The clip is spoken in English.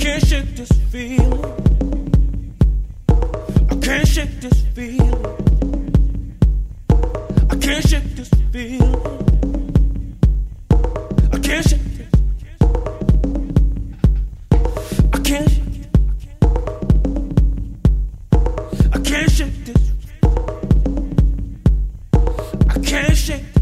can't shake this feeling. I can't shake this feeling. I can't shake this feeling. I can't shake this. I can't shake it. I can't shake this. I can't shake this.